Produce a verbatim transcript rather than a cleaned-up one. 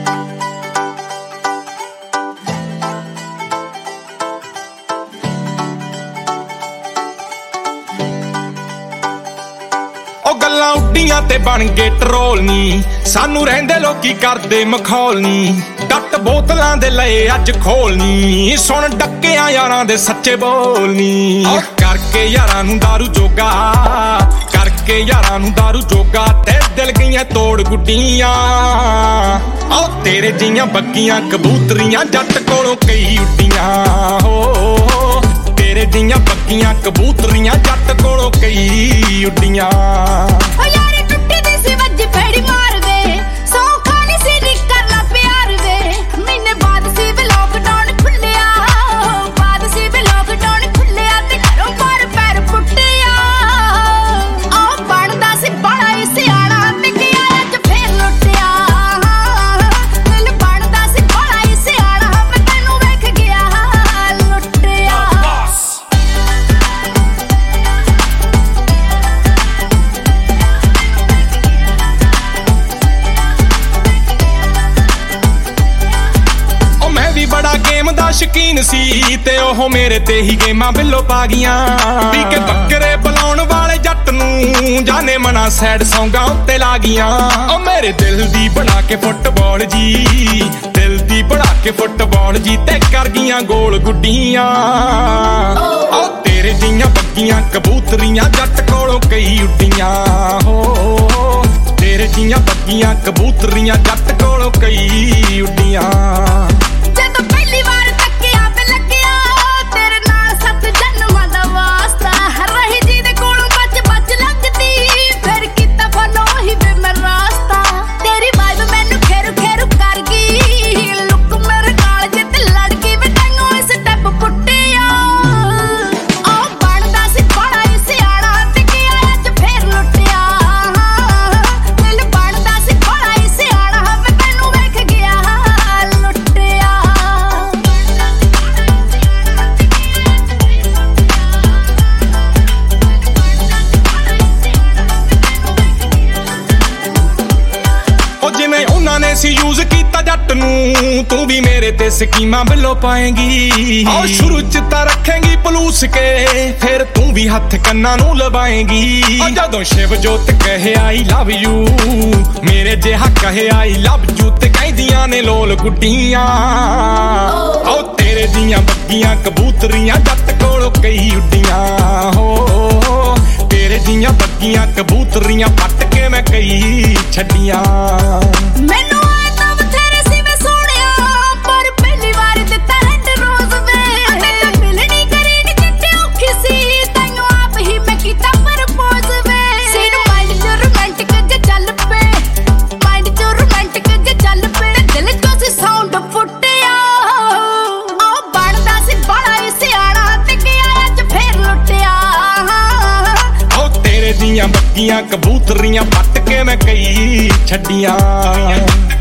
गल्लां उड्डियां ते बन गए ट्रोल नी सानू रहिंदे लोकी करदे मखौल नी डट बोतलां दे लए अज खोल नी सुन डक्कियां यारां दे सच्चे बोल नी करके यारां नू दारू जोगा करके यारां नू दारू जोगा ते दिल गईयां तोड़ गुड्डियां ओ तेरे जियां बग्गियां कबूतरियां जट कोलों कई उड्डियां हो तेरे जियां बग्गियां कबूतरियां जट कोलों कई उड्डियां शकीन सी ते ओह मेरे ते ही गेमां बिल्लो पा गियां पी के बकरे बुलाउण वाले जट नू जाने मना सैड सौंगा उत्ते ला गियां ओ मेरे दिल दी बना के फुटबॉल जी दिल दी बना के फुटबॉल जी ते कर गियां गोल गुड्डियां ओ तेरे जियां बग्गियां कबूतरियां जट कोलों कई उड्डियां हो तेरे जियां बग्गियां कबूतरियां जट कोलों कई उड्डियां यूज कीता जट नू तू भी मेरे ते स्कीमां बिल्लो पाएंगी और शुरू च तां रखेंगी पलूस के फिर तू भी हथ कन्ना नू लवाएंगी जदों शिव जोत कहे आई लव यू मेरे जेहा कहे आई लव यू ते कहदियां ने लोल गुड्डियां ओ तेरे दियां बग्गियां कबूतरियां जट कोलों कई उड्डियां हो तेरे दियां बग्गियां कबूतरियां पट के मैं कई छड्डियां बग्गियां कबूतरियां पट के मैं कई छड्डियां।